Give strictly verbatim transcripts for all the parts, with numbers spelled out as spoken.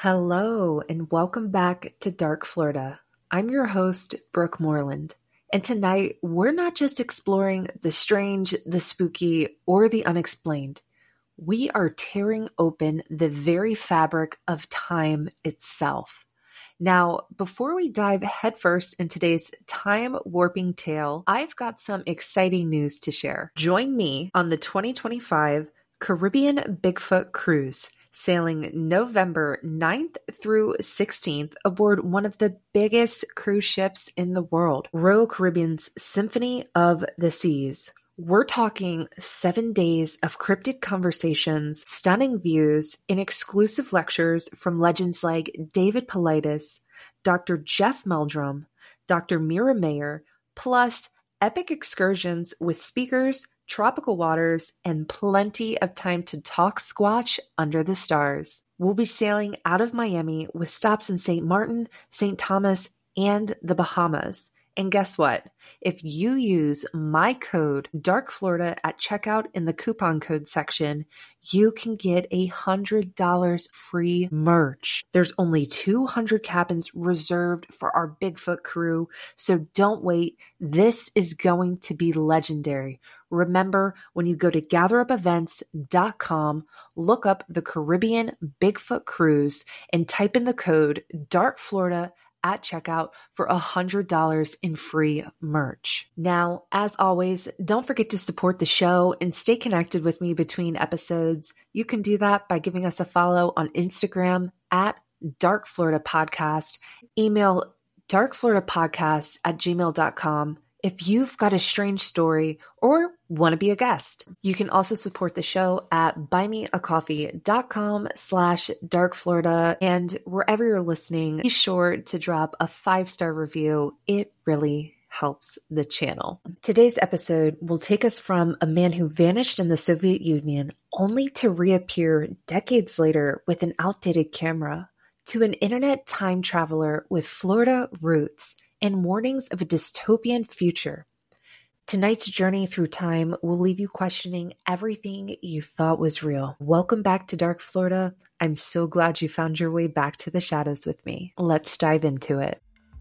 Hello, and welcome back to Dark Florida. I'm your host, Brooke Moreland, and tonight we're not just exploring the strange, the spooky, or the unexplained. We are tearing open the very fabric of time itself. Now, before we dive headfirst in today's time-warping tale, I've got some exciting news to share. Join me on the twenty twenty-five Caribbean Bigfoot Cruise, sailing November ninth through sixteenth aboard one of the biggest cruise ships in the world, Royal Caribbean's Symphony of the Seas. We're talking seven days of cryptid conversations, stunning views, and exclusive lectures from legends like David Paulides, Doctor Jeff Meldrum, Doctor Mira Mayer, plus epic excursions with speakers, tropical waters, and plenty of time to talk squatch under the stars. We'll be sailing out of Miami with stops in Saint Martin, Saint Thomas, and the Bahamas. And guess what? If you use my code DARKFlorida at checkout in the coupon code section, you can get one hundred dollars free merch. There's only two hundred cabins reserved for our Bigfoot crew, so don't wait. This is going to be legendary. Remember, when you go to gather up events dot com, look up the Caribbean Bigfoot Cruise and type in the code DARKFlorida at checkout for one hundred dollars in free merch. Now, as always, don't forget to support the show and stay connected with me between episodes. You can do that by giving us a follow on Instagram at Dark Florida Podcast. Email darkfloridapodcast at gmail dot com if you've got a strange story or want to be a guest. You can also support the show at buymeacoffee.com slash darkflorida. And wherever you're listening, be sure to drop a five-star review. It really helps the channel. Today's episode will take us from a man who vanished in the Soviet Union only to reappear decades later with an outdated camera, to an internet time traveler with Florida roots and warnings of a dystopian future. Tonight's journey through time will leave you questioning everything you thought was real. Welcome back to Dark Florida. I'm so glad you found your way back to the shadows with me. Let's dive into it.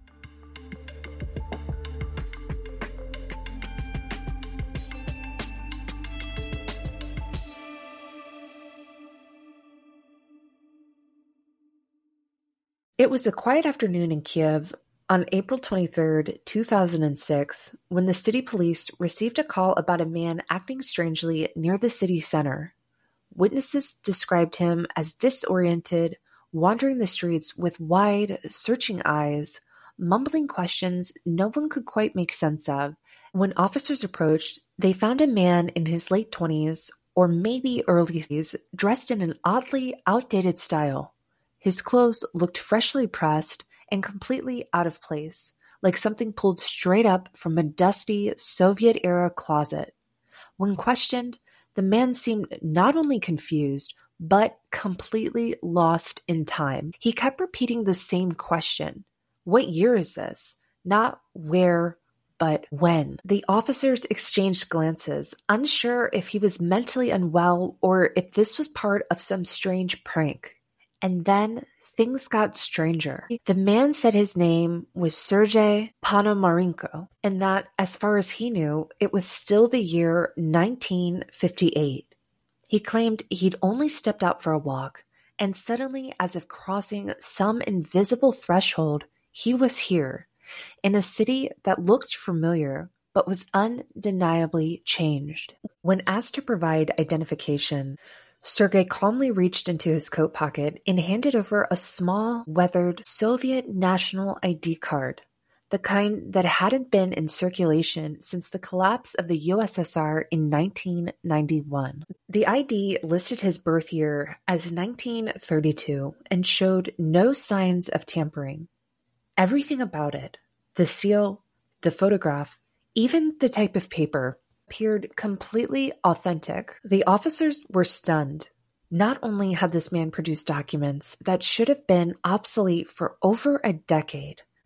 It was a quiet afternoon in Kiev on April twenty-third, two thousand six, when the city police received a call about a man acting strangely near the city center. Witnesses described him as disoriented, wandering the streets with wide, searching eyes, mumbling questions no one could quite make sense of. When officers approached, they found a man in his late twenties, or maybe early thirties, dressed in an oddly outdated style. His clothes looked freshly pressed and completely out of place, like something pulled straight up from a dusty Soviet-era closet. When questioned, the man seemed not only confused, but completely lost in time. He kept repeating the same question. What year is this? Not where, but when. The officers exchanged glances, unsure if he was mentally unwell or if this was part of some strange prank. And then things got stranger. The man said his name was Sergei Ponomarenko, and that, as far as he knew, it was still the year nineteen fifty-eight. He claimed he'd only stepped out for a walk, and suddenly, as if crossing some invisible threshold, he was here, in a city that looked familiar, but was undeniably changed. When asked to provide identification, Sergei calmly reached into his coat pocket and handed over a small, weathered Soviet national I D card, the kind that hadn't been in circulation since the collapse of the U S S R in nineteen ninety-one. The I D listed his birth year as nineteen thirty-two and showed no signs of tampering. Everything about it, the seal, the photograph, even the type of paper, appeared completely authentic. The officers were stunned. Not only had this man produced documents that should have been obsolete for over a decade,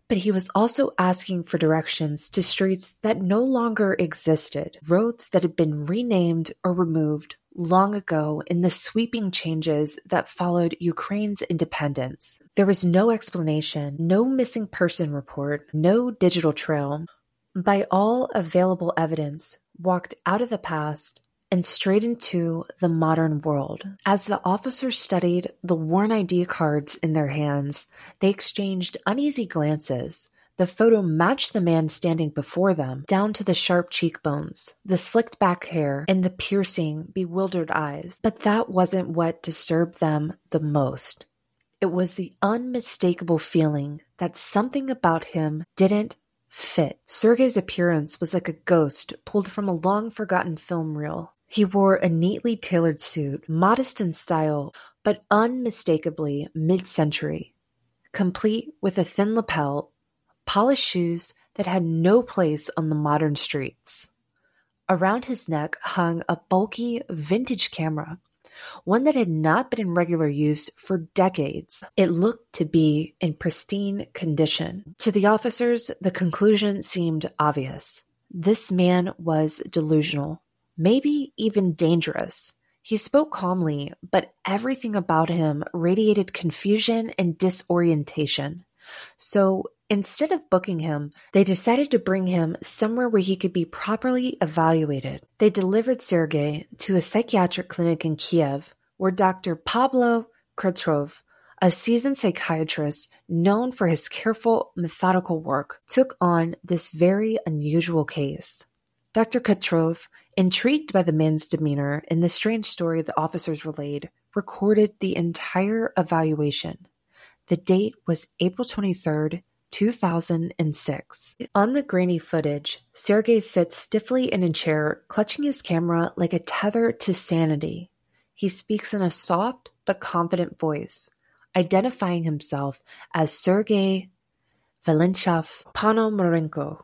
But he was also asking for directions to streets that no longer existed, roads that had been renamed or removed long ago in the sweeping changes that followed Ukraine's independence. There was no explanation, no missing person report, no digital trail. By all available evidence, walked out of the past and straight into the modern world. As the officers studied the worn I D cards in their hands, they exchanged uneasy glances. The photo matched the man standing before them, down to the sharp cheekbones, the slicked back hair, and the piercing, bewildered eyes. But that wasn't what disturbed them the most. It was the unmistakable feeling that something about him didn't fit. Sergei's appearance was like a ghost pulled from a long-forgotten film reel. He wore a neatly tailored suit, modest in style, but unmistakably mid-century, complete with a thin lapel, polished shoes that had no place on the modern streets. Around his neck hung a bulky vintage camera, one that had not been in regular use for decades. It looked to be in pristine condition. To the officers, the conclusion seemed obvious. This man was delusional, maybe even dangerous. He spoke calmly, but everything about him radiated confusion and disorientation. So instead of booking him, they decided to bring him somewhere where he could be properly evaluated. They delivered Sergei to a psychiatric clinic in Kiev, where Doctor Pablo Kretrov, a seasoned psychiatrist known for his careful, methodical work, took on this very unusual case. Doctor Kretrov, intrigued by the man's demeanor and the strange story the officers relayed, recorded the entire evaluation. The date was April twenty-third, two thousand six. On the grainy footage, Sergei sits stiffly in a chair, clutching his camera like a tether to sanity. He speaks in a soft but confident voice, identifying himself as Sergei Valentyov Ponomarenko,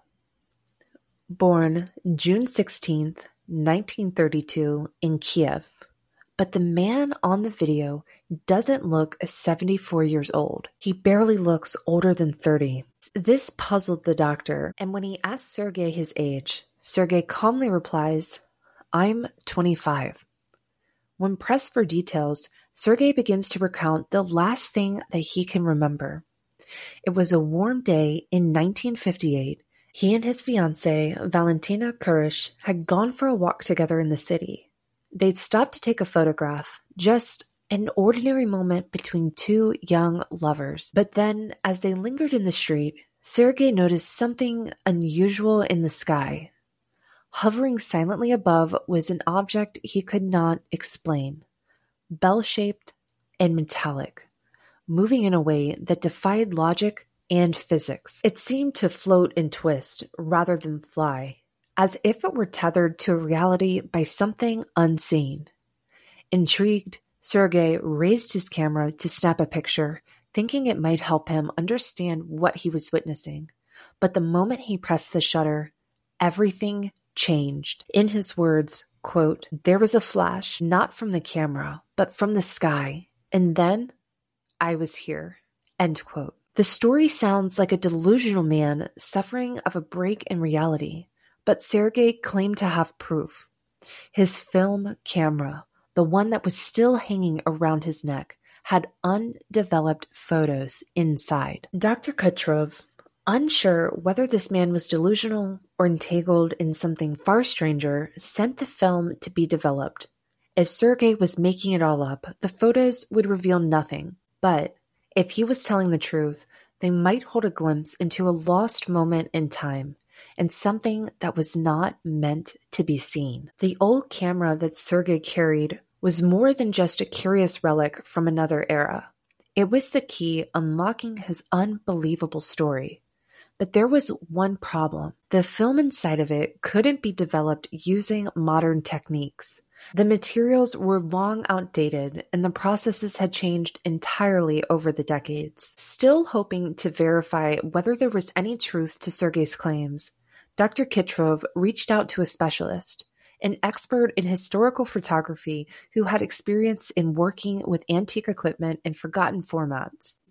born June sixteenth, nineteen thirty-two in Kiev. But the man on the video doesn't look seventy-four years old. He barely looks older than thirty. This puzzled the doctor, and when he asked Sergei his age, Sergei calmly replies, "I'm twenty-five." When pressed for details, Sergei begins to recount the last thing that he can remember. It was a warm day in nineteen fifty-eight. He and his fiancée, Valentina Kurish, had gone for a walk together in the city. They'd stopped to take a photograph, just an ordinary moment between two young lovers. But then, as they lingered in the street, Sergei noticed something unusual in the sky. Hovering silently above was an object he could not explain, bell-shaped and metallic, moving in a way that defied logic and physics. It seemed to float and twist rather than fly, as if it were tethered to reality by something unseen. Intrigued, Sergei raised his camera to snap a picture, thinking it might help him understand what he was witnessing. But the moment he pressed the shutter, everything changed. In his words, quote, "There was a flash, not from the camera, but from the sky. And then I was here." End quote. The story sounds like a delusional man suffering of a break in reality. But Sergei claimed to have proof. His film camera, the one that was still hanging around his neck, had undeveloped photos inside. Doctor Kretrov, unsure whether this man was delusional or entangled in something far stranger, sent the film to be developed. If Sergei was making it all up, the photos would reveal nothing. But if he was telling the truth, they might hold a glimpse into a lost moment in time, and something that was not meant to be seen. The old camera that Sergei carried was more than just a curious relic from another era. It was the key unlocking his unbelievable story. But there was one problem. The film inside of it couldn't be developed using modern techniques. The materials were long outdated, and the processes had changed entirely over the decades. Still hoping to verify whether there was any truth to Sergei's claims, Doctor Kretrov reached out to a specialist, an expert in historical photography who had experience in working with antique equipment and forgotten formats.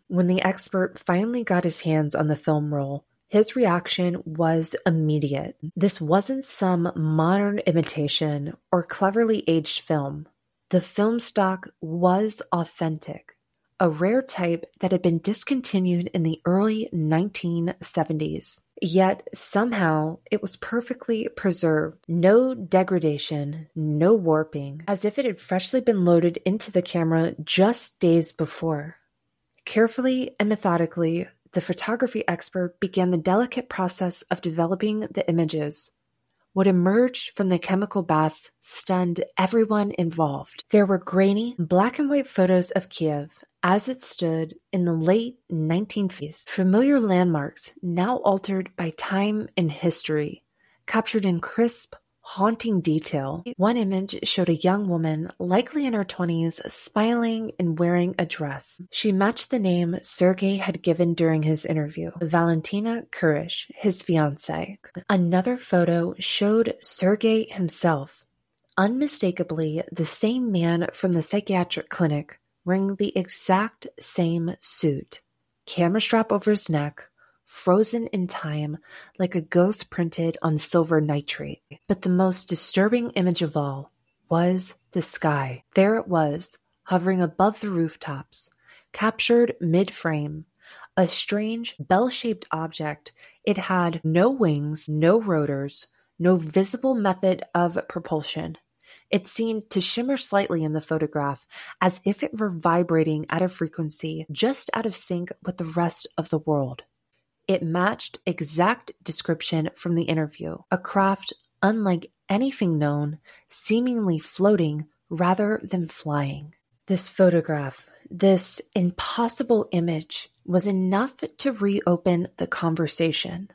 When the expert finally got his hands on the film roll, his reaction was immediate. This wasn't some modern imitation or cleverly aged film. The film stock was authentic, a rare type that had been discontinued in the early nineteen seventies. Yet somehow it was perfectly preserved. No degradation, no warping, as if it had freshly been loaded into the camera just days before. Carefully and methodically, the photography expert began the delicate process of developing the images. What emerged from the chemical baths stunned everyone involved. There were grainy, black and white photos of Kiev as it stood in the late nineteen fifties, familiar landmarks now altered by time and history, captured in crisp, haunting detail. One image showed a young woman, likely in her twenties, smiling and wearing a dress. She matched the name Sergei had given during his interview, Valentina Kurish, his fiancée. Another photo showed Sergei himself, unmistakably the same man from the psychiatric clinic, wearing the exact same suit, camera strap over his neck, frozen in time like a ghost printed on silver nitrate. But the most disturbing image of all was the sky. There it was, hovering above the rooftops, captured mid-frame, a strange bell-shaped object. It had no wings, no rotors, no visible method of propulsion. It seemed to shimmer slightly in the photograph, as if it were vibrating at a frequency just out of sync with the rest of the world. It matched exact description from the interview, a craft unlike anything known, seemingly floating rather than flying. This photograph, this impossible image, was enough to reopen the conversation.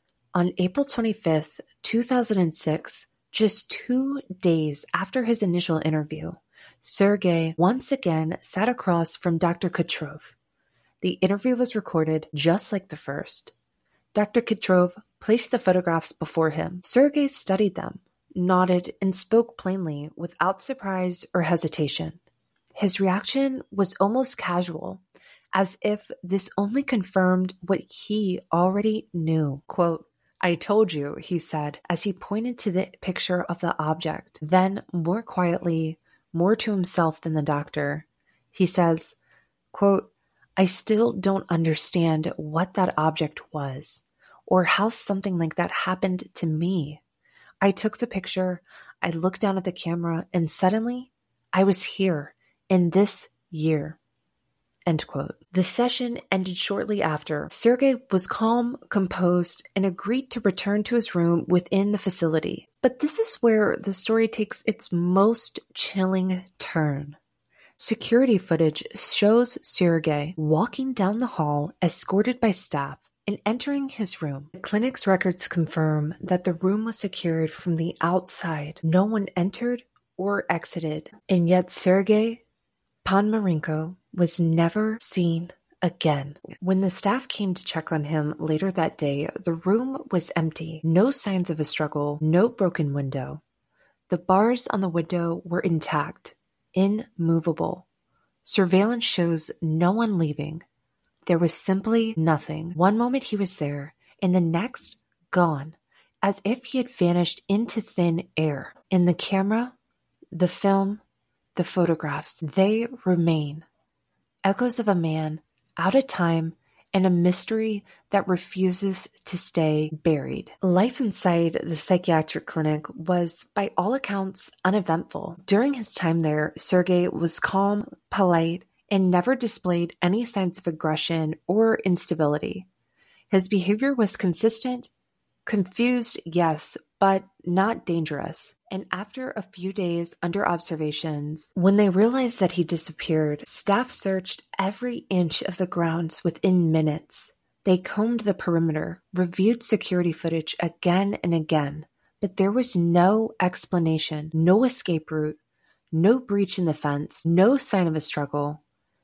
On April twenty-fifth, two thousand six, just two days after his initial interview, Sergei once again sat across from Doctor Kucherov. The interview was recorded just like the first. Doctor Kucherov placed the photographs before him. Sergei studied them, nodded, and spoke plainly without surprise or hesitation. His reaction was almost casual, as if this only confirmed what he already knew. Quote, "I told you," he said, as he pointed to the picture of the object. Then, more quietly, more to himself than the doctor, he says, quote, "I still don't understand what that object was, or how something like that happened to me. I took the picture, I looked down at the camera, and suddenly, I was here, in this year." End quote. The session ended shortly after. Sergei was calm, composed, and agreed to return to his room within the facility. But this is where the story takes its most chilling turn. Security footage shows Sergei walking down the hall, escorted by staff, and entering his room. The clinic's records confirm that the room was secured from the outside. No one entered or exited. And yet Sergei Panmarenko was never seen again. When the staff came to check on him later that day, the room was empty. No signs of a struggle, no broken window. The bars on the window were intact, immovable. Surveillance shows no one leaving. There was simply nothing. One moment he was there, and the next, gone, as if he had vanished into thin air. In the camera, the film, the photographs, they remain. Echoes of a man, out of time, and a mystery that refuses to stay buried. Life inside the psychiatric clinic was, by all accounts, uneventful. During his time there, Sergei was calm, polite, and never displayed any signs of aggression or instability. His behavior was consistent, confused, yes, but not dangerous. And after a few days under observations, when they realized that he disappeared, staff searched every inch of the grounds within minutes. They combed the perimeter, reviewed security footage again and again, but there was no explanation, no escape route, no breach in the fence, no sign of a struggle.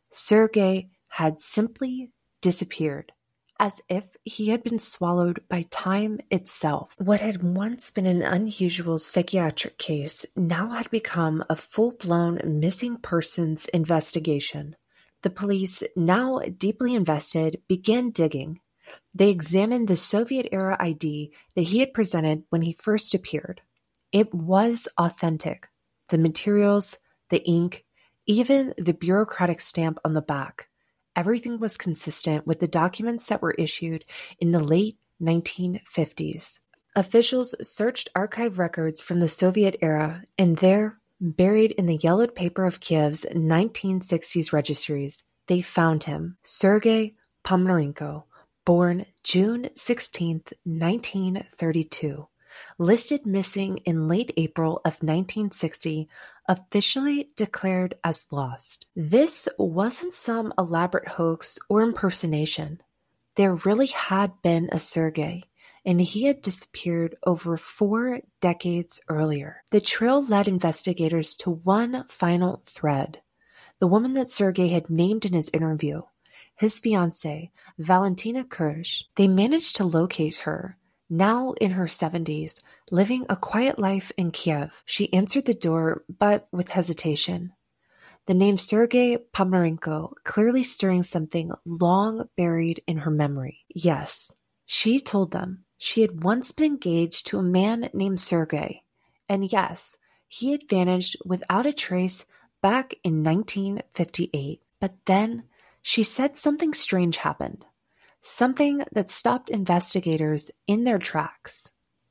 Sergei had simply disappeared, as if he had been swallowed by time itself. What had once been an unusual psychiatric case now had become a full-blown missing persons investigation. The police, now deeply invested, began digging. They examined the Soviet-era I D that he had presented when he first appeared. It was authentic. The materials, the ink, even the bureaucratic stamp on the back. Everything was consistent with the documents that were issued in the late nineteen fifties. Officials searched archive records from the Soviet era, and there, buried in the yellowed paper of Kiev's nineteen sixties registries, they found him, Sergei Ponomarenko, born June sixteenth, nineteen thirty-two. Listed missing in late April of nineteen sixty, officially declared as lost. This wasn't some elaborate hoax or impersonation. There really had been a Sergei, and he had disappeared over four decades earlier. The trail led investigators to one final thread. The woman that Sergei had named in his interview, his fiancée, Valentina Kirsch. They managed to locate her. Now in her seventies, living a quiet life in Kiev, she answered the door, but with hesitation. The name Sergei Ponomarenko clearly stirring something long buried in her memory. Yes, she told them she had once been engaged to a man named Sergei, and yes, he had vanished without a trace back in nineteen fifty-eight. But then she said something strange happened. Something that stopped investigators in their tracks.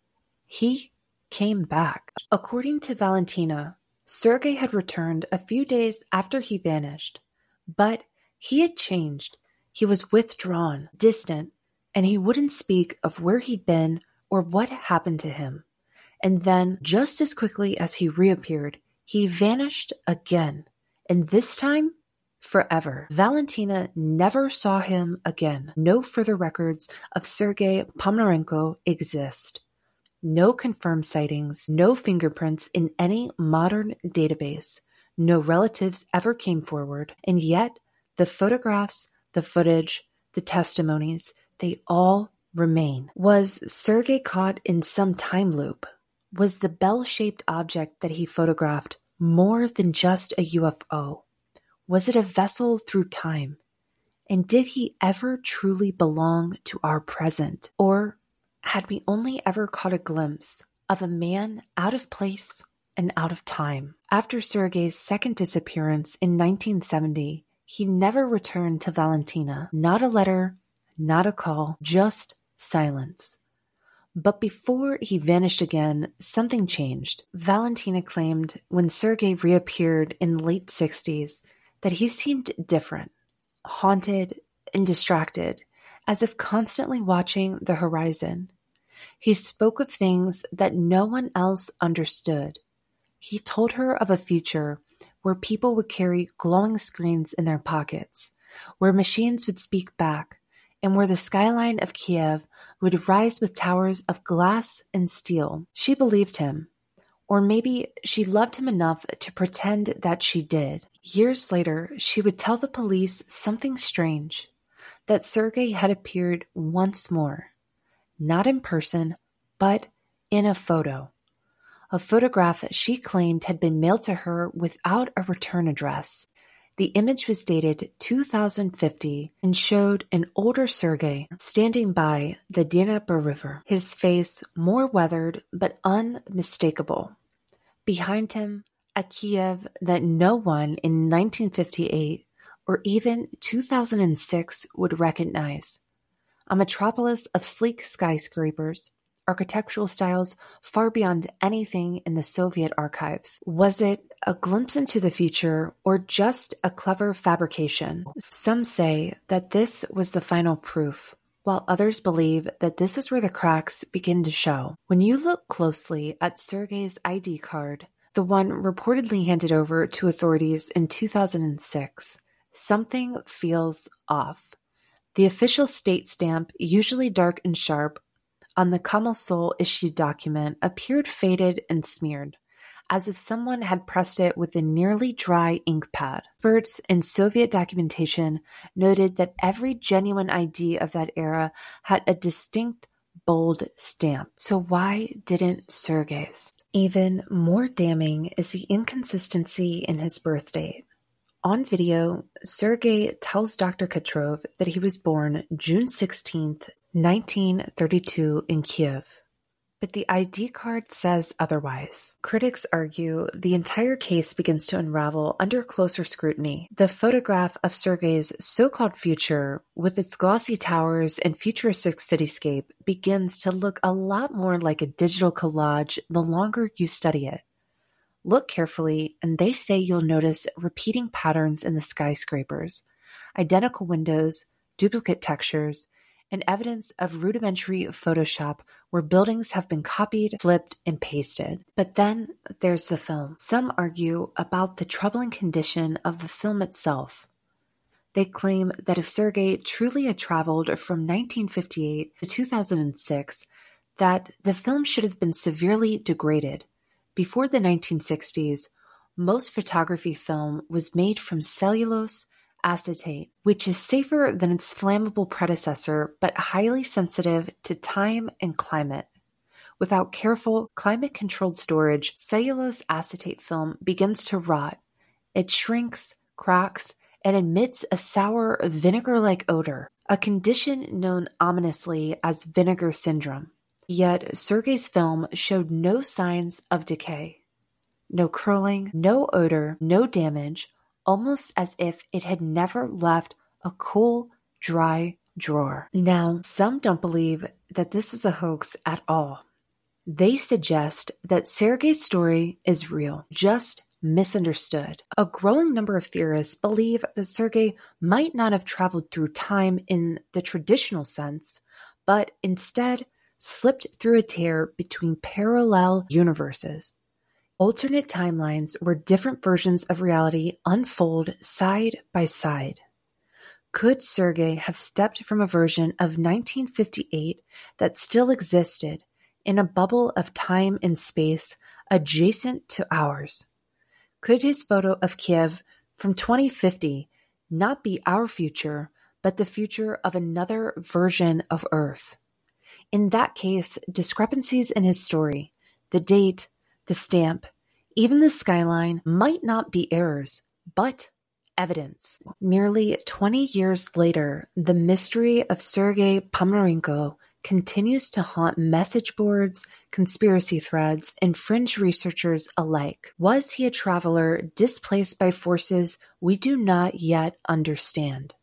He came back. According to Valentina, Sergei had returned a few days after he vanished, but he had changed. He was withdrawn, distant, and he wouldn't speak of where he'd been or what happened to him. And then, just as quickly as he reappeared, he vanished again, and this time, forever. Valentina never saw him again. No further records of Sergei Ponomarenko exist. No confirmed sightings, no fingerprints in any modern database. No relatives ever came forward, and yet the photographs, the footage, the testimonies, they all remain. Was Sergei caught in some time loop? Was the bell-shaped object that he photographed more than just a U F O? Was it a vessel through time? And did he ever truly belong to our present? Or had we only ever caught a glimpse of a man out of place and out of time? After Sergei's second disappearance in nineteen seventy, he never returned to Valentina. Not a letter, not a call, just silence. But before he vanished again, something changed. Valentina claimed when Sergei reappeared in the late sixties that he seemed different, haunted and distracted, as if constantly watching the horizon. He spoke of things that no one else understood. He told her of a future where people would carry glowing screens in their pockets, where machines would speak back, and where the skyline of Kiev would rise with towers of glass and steel. She believed him. Or maybe she loved him enough to pretend that she did. Years later, she would tell the police something strange, that Sergei had appeared once more, not in person, but in a photo. A photograph she claimed had been mailed to her without a return address. The image was dated two thousand fifty and showed an older Sergei standing by the Dnieper River, his face more weathered but unmistakable. Behind him, a Kiev that no one in nineteen fifty-eight or even two thousand six would recognize. A metropolis of sleek skyscrapers, architectural styles far beyond anything in the Soviet archives. Was it a glimpse into the future or just a clever fabrication? Some say that this was the final proof, while others believe that this is where the cracks begin to show. When you look closely at Sergei's I D card, the one reportedly handed over to authorities in two thousand six, something feels off. The official state stamp, usually dark and sharp, on the Komsomol issued document appeared faded and smeared, as if someone had pressed it with a nearly dry ink pad. Experts in Soviet documentation noted that every genuine I D of that era had a distinct, bold stamp. So why didn't Sergei's? Even more damning is the inconsistency in his birth date. On video, Sergei tells Doctor Katrov that he was born June sixteenth, nineteen thirty-two in Kiev. But the I D card says otherwise. Critics argue the entire case begins to unravel under closer scrutiny. The photograph of Sergei's so-called future, with its glossy towers and futuristic cityscape, begins to look a lot more like a digital collage the longer you study it. Look carefully, and they say you'll notice repeating patterns in the skyscrapers, identical windows, duplicate textures, and evidence of rudimentary Photoshop where buildings have been copied, flipped, and pasted. But then there's the film. Some argue about the troubling condition of the film itself. They claim that if Sergei truly had traveled from nineteen fifty-eight to two thousand six, that the film should have been severely degraded. Before the nineteen sixties, most photography film was made from cellulose acetate, which is safer than its flammable predecessor but highly sensitive to time and climate. Without careful, climate-controlled storage, cellulose acetate film begins to rot. It shrinks, cracks, and emits a sour, vinegar-like odor, a condition known ominously as vinegar syndrome. Yet Sergei's film showed no signs of decay. No curling, no odor, no damage, almost as if it had never left a cool, dry drawer. Now, some don't believe that this is a hoax at all. They suggest that Sergei's story is real, just misunderstood. A growing number of theorists believe that Sergei might not have traveled through time in the traditional sense, but instead slipped through a tear between parallel universes. Alternate timelines where different versions of reality unfold side by side. Could Sergei have stepped from a version of nineteen fifty-eight that still existed in a bubble of time and space adjacent to ours? Could his photo of Kiev from twenty fifty not be our future, but the future of another version of Earth? In that case, discrepancies in his story, the date, the stamp, even the skyline might not be errors, but evidence. Nearly twenty years later, the mystery of Sergei Ponomarenko continues to haunt message boards, conspiracy threads, and fringe researchers alike. Was he a traveler displaced by forces we do not yet understand?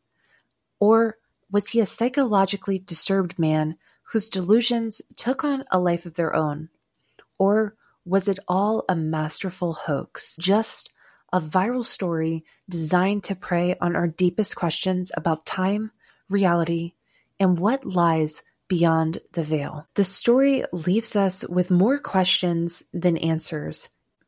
Or was he a psychologically disturbed man whose delusions took on a life of their own? Or was it all a masterful hoax, just a viral story designed to prey on our deepest questions about time, reality, and what lies beyond the veil? The story leaves us with more questions than answers,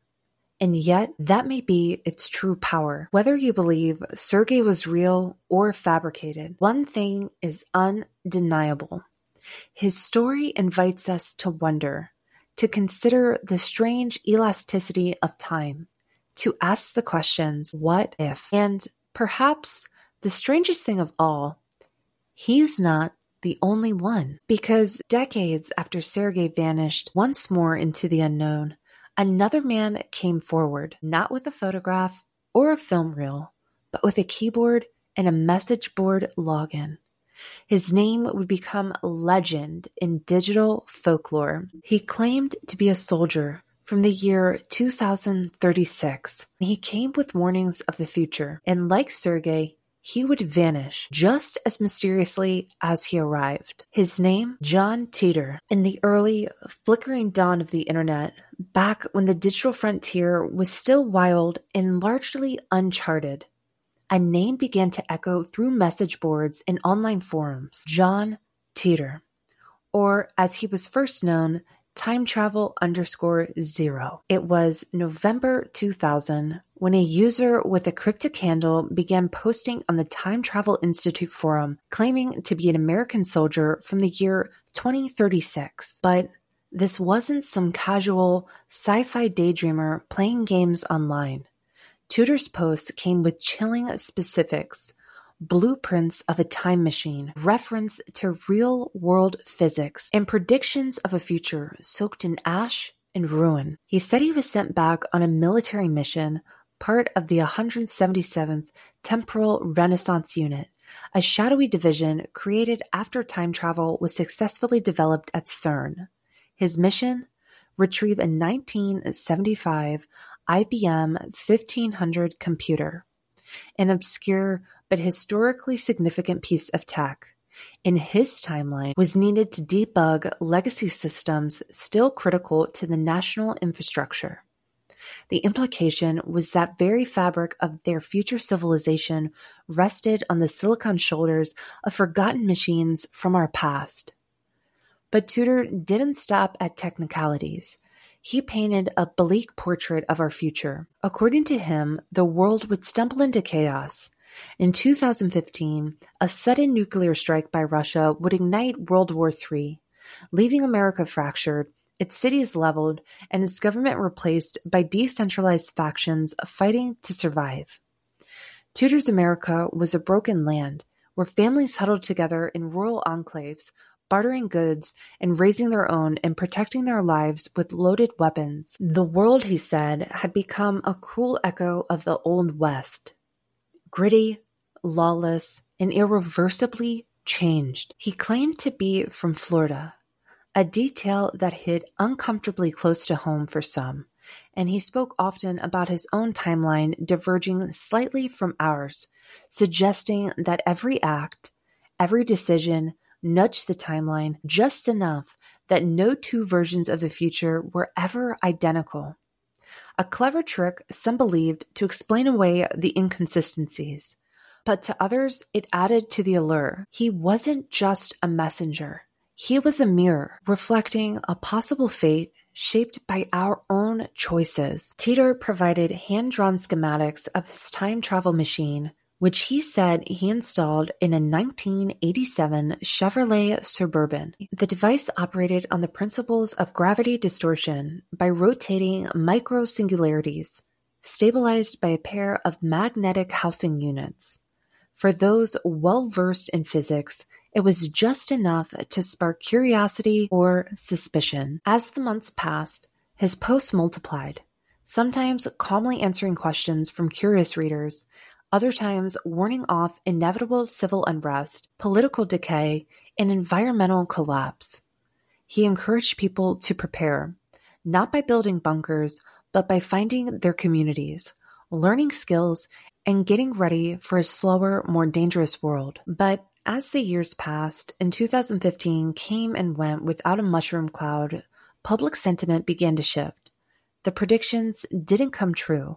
and yet that may be its true power. Whether you believe Sergei was real or fabricated, one thing is undeniable. His story invites us to wonder, to consider the strange elasticity of time, to ask the questions, what if? And perhaps the strangest thing of all, he's not the only one. Because decades after Sergei vanished once more into the unknown, another man came forward, not with a photograph or a film reel, but with a keyboard and a message board login. His name would become legend in digital folklore. He claimed to be a soldier from the year two thousand thirty-six. He came with warnings of the future, and like Sergei, he would vanish just as mysteriously as he arrived. His name, John Titor. In the early, flickering dawn of the internet, back when the digital frontier was still wild and largely uncharted, a name began to echo through message boards and online forums. John Titor, or as he was first known, time travel underscore zero. It was November two thousand when a user with a cryptic handle began posting on the Time Travel Institute forum, claiming to be an American soldier from the year twenty thirty-six. But this wasn't some casual sci-fi daydreamer playing games online. Titor's post came with chilling specifics, blueprints of a time machine, reference to real-world physics, and predictions of a future soaked in ash and ruin. He said he was sent back on a military mission, part of the one hundred seventy-seventh Temporal Renaissance Unit, a shadowy division created after time travel was successfully developed at CERN. His mission? Retrieve a nineteen seventy-five I B M fifteen hundred computer, an obscure but historically significant piece of tech. In his timeline, was needed to debug legacy systems still critical to the national infrastructure. The implication was that very fabric of their future civilization rested on the silicon shoulders of forgotten machines from our past. But Tudor didn't stop at technicalities. He painted a bleak portrait of our future. According to him, the world would stumble into chaos. In two thousand fifteen, a sudden nuclear strike by Russia would ignite World War Three, leaving America fractured, its cities leveled, and its government replaced by decentralized factions fighting to survive. Tudor's America was a broken land, where families huddled together in rural enclaves, bartering goods and raising their own and protecting their lives with loaded weapons. The world, he said, had become a cruel echo of the Old West. Gritty, lawless, and irreversibly changed. He claimed to be from Florida, a detail that hit uncomfortably close to home for some, and he spoke often about his own timeline diverging slightly from ours, suggesting that every act, every decision nudged the timeline just enough that no two versions of the future were ever identical. A clever trick, some believed, to explain away the inconsistencies, but to others it added to the allure. He wasn't just a messenger. He was a mirror, reflecting a possible fate shaped by our own choices. Tudor provided hand-drawn schematics of his time travel machine, which he said he installed in a nineteen eighty-seven Chevrolet Suburban. The device operated on the principles of gravity distortion by rotating micro-singularities, stabilized by a pair of magnetic housing units. For those well-versed in physics, it was just enough to spark curiosity or suspicion. As the months passed, his posts multiplied, sometimes calmly answering questions from curious readers, other times warning off inevitable civil unrest, political decay, and environmental collapse. He encouraged people to prepare, not by building bunkers, but by finding their communities, learning skills, and getting ready for a slower, more dangerous world. But as the years passed, and two thousand fifteen came and went without a mushroom cloud, public sentiment began to shift. The predictions didn't come true.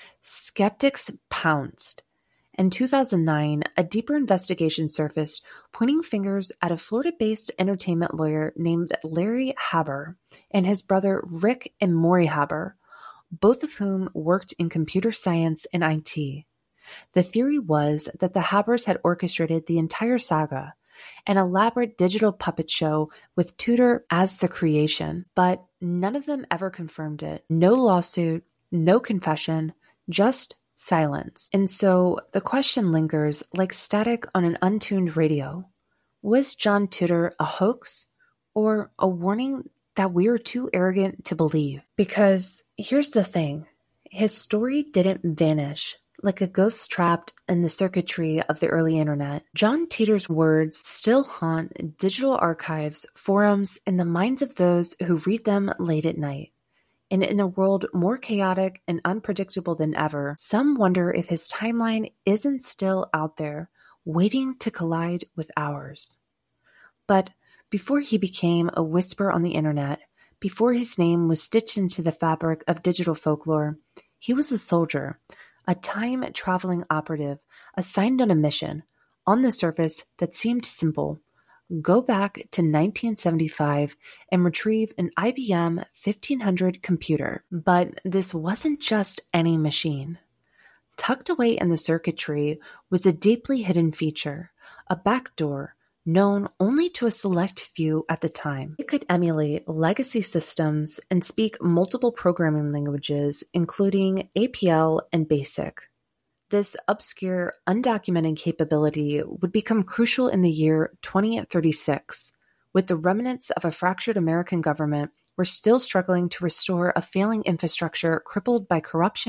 Skeptics pounced. In two thousand nine, a deeper investigation surfaced, pointing fingers at a Florida-based entertainment lawyer named Larry Haber and his brother Rick and Maury Haber, both of whom worked in computer science and I T. The theory was that the Habers had orchestrated the entire saga, an elaborate digital puppet show with Tudor as the creation, but none of them ever confirmed it. No lawsuit, no confession, just silence. And so the question lingers like static on an untuned radio. Was John Tudor a hoax or a warning that we are too arrogant to believe? Because here's the thing, his story didn't vanish like a ghost trapped in the circuitry of the early internet. John Tudor's words still haunt digital archives, forums, and the minds of those who read them late at night. And in a world more chaotic and unpredictable than ever, some wonder if his timeline isn't still out there, waiting to collide with ours. But before he became a whisper on the internet, before his name was stitched into the fabric of digital folklore, he was a soldier, a time-traveling operative assigned on a mission, on the surface that seemed simple. Go back to nineteen seventy-five and retrieve an I B M fifteen hundred computer. But this wasn't just any machine. Tucked away in the circuitry was a deeply hidden feature, a backdoor known only to a select few at the time. It could emulate legacy systems and speak multiple programming languages, including A P L and BASIC. This obscure, undocumented capability would become crucial in the year twenty thirty-six, with the remnants of a fractured American government were still struggling to restore a failing infrastructure crippled by corruption,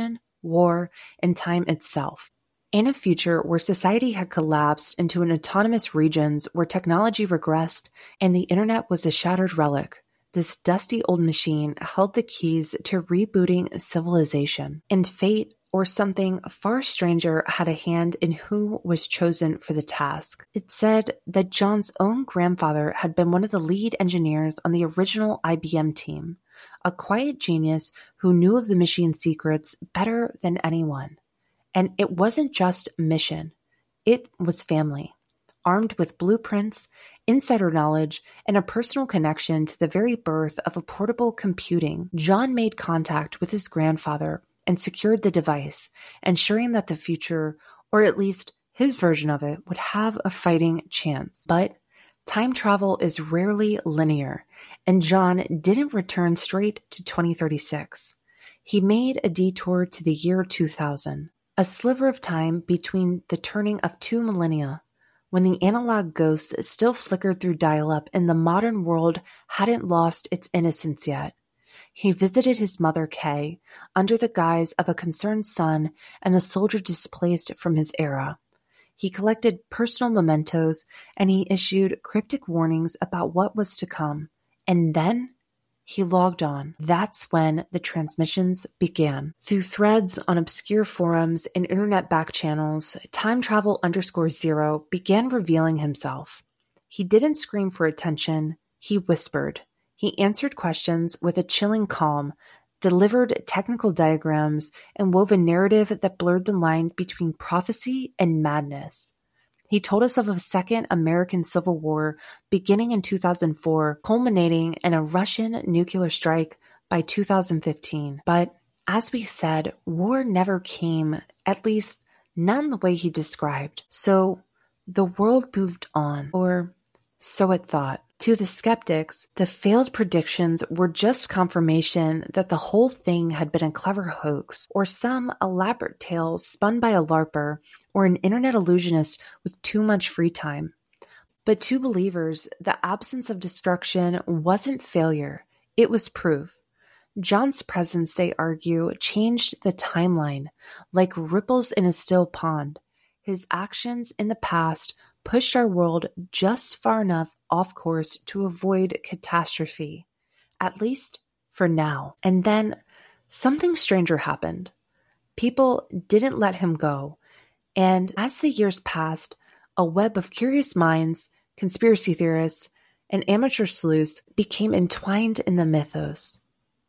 war, and time itself. In a future where society had collapsed into an autonomous regions where technology regressed and the internet was a shattered relic, this dusty old machine held the keys to rebooting civilization. And fate, or something far stranger, had a hand in who was chosen for the task. It said that John's own grandfather had been one of the lead engineers on the original I B M team, a quiet genius who knew of the machine's secrets better than anyone. And it wasn't just mission, it was family, armed with blueprints, insider knowledge, and a personal connection to the very birth of a portable computing. John made contact with his grandfather and secured the device, ensuring that the future, or at least his version of it, would have a fighting chance. But time travel is rarely linear, and John didn't return straight to twenty thirty-six. He made a detour to the year two thousand. A sliver of time between the turning of two millennia, when the analog ghosts still flickered through dial-up and the modern world hadn't lost its innocence yet. He visited his mother, Kay, under the guise of a concerned son and a soldier displaced from his era. He collected personal mementos, and he issued cryptic warnings about what was to come. And then he logged on. That's when the transmissions began. Through threads on obscure forums and internet back channels, Time Travel underscore zero began revealing himself. He didn't scream for attention, he whispered. He answered questions with a chilling calm, delivered technical diagrams, and wove a narrative that blurred the line between prophecy and madness. He told us of a second American Civil War beginning in two thousand four, culminating in a Russian nuclear strike by two thousand fifteen. But as we said, war never came, at least not in the way he described. So the world moved on, or so it thought. To the skeptics, the failed predictions were just confirmation that the whole thing had been a clever hoax, or some elaborate tale spun by a LARPer, or an internet illusionist with too much free time. But to believers, the absence of destruction wasn't failure, it was proof. John's presence, they argue, changed the timeline, like ripples in a still pond. His actions in the past pushed our world just far enough off course to avoid catastrophe, at least for now. And then something stranger happened. People didn't let him go, and as the years passed, a web of curious minds, conspiracy theorists, and amateur sleuths became entwined in the mythos.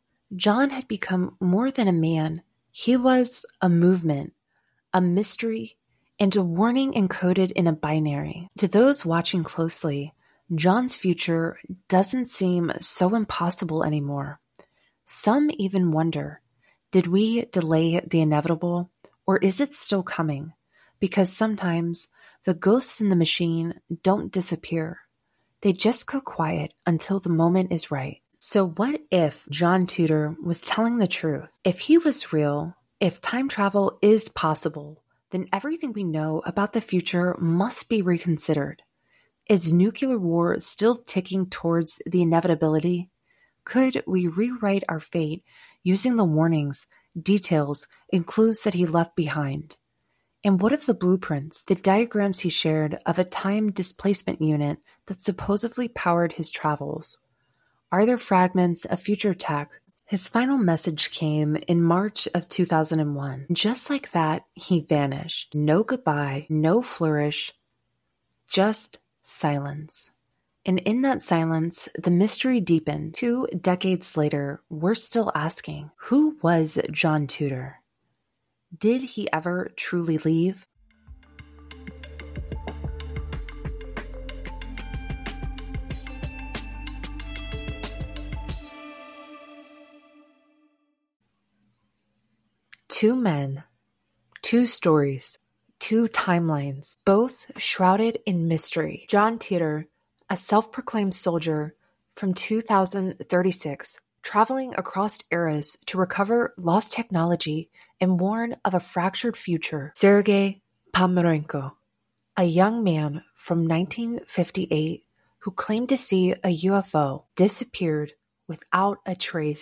John had become more than a man. He was a movement, a mystery, and a warning encoded in a binary. To those watching closely, John's future doesn't seem so impossible anymore. Some even wonder, did we delay the inevitable, or is it still coming? Because sometimes the ghosts in the machine don't disappear. They just go quiet until the moment is right. So what if John Tudor was telling the truth? If he was real, if time travel is possible, then everything we know about the future must be reconsidered. Is nuclear war still ticking towards the inevitability? Could we rewrite our fate using the warnings, details, and clues that he left behind? And what of the blueprints, the diagrams he shared of a time displacement unit that supposedly powered his travels? Are there fragments of future tech? His final message came in March of two thousand one. Just like that, he vanished. No goodbye, no flourish, just silence. And in that silence, the mystery deepened. Two decades later, we're still asking, who was John Tudor? Did he ever truly leave? Two men, two stories, two timelines, both shrouded in mystery. John Tudor, a self-proclaimed soldier from two thousand thirty-six, traveling across eras to recover lost technology and warn of a fractured future. Sergei Pomerenko, a young man from nineteen fifty-eight who claimed to see a U F O, disappeared without a trace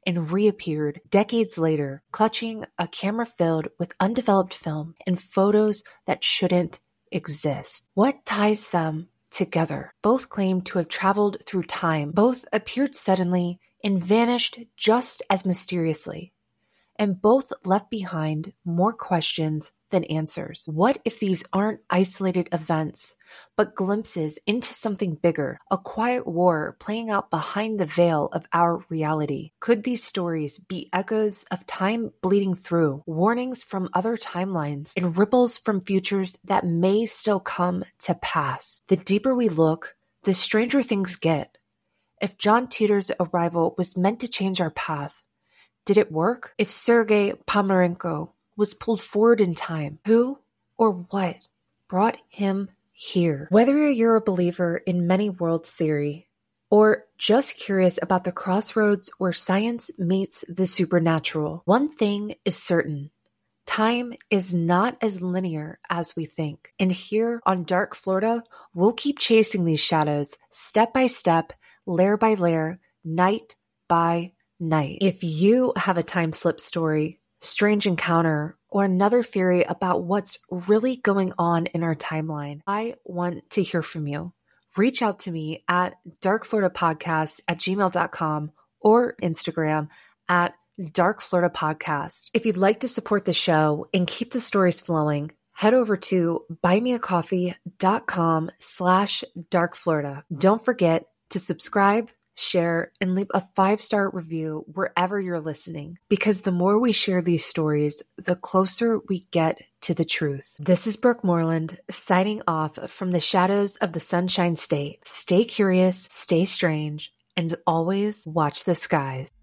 and reappeared decades later, clutching a camera filled with undeveloped film and photos that shouldn't exist. What ties them together? Both claim to have traveled through time. Both appeared suddenly and vanished just as mysteriously. And both left behind more questions than answers. What if these aren't isolated events, but glimpses into something bigger, a quiet war playing out behind the veil of our reality? Could these stories be echoes of time bleeding through, warnings from other timelines, and ripples from futures that may still come to pass? The deeper we look, the stranger things get. If John Titor's arrival was meant to change our path, did it work? If Sergei Pomerenko was pulled forward in time, who or what brought him here? Whether you're a believer in many worlds theory or just curious about the crossroads where science meets the supernatural, one thing is certain. Time is not as linear as we think. And here on Dark Florida, we'll keep chasing these shadows step by step, layer by layer, night by night. If you have a time slip story, strange encounter, or another theory about what's really going on in our timeline, I want to hear from you. Reach out to me at darkfloridapodcast at gmail dot com or Instagram at darkfloridapodcast. If you'd like to support the show and keep the stories flowing, head over to buymeacoffee.com slash darkflorida. Don't forget to subscribe, share, and leave a five-star review wherever you're listening, because the more we share these stories, the closer we get to the truth. This is Brooke Moreland, signing off from the shadows of the Sunshine State. Stay curious, stay strange, and always watch the skies.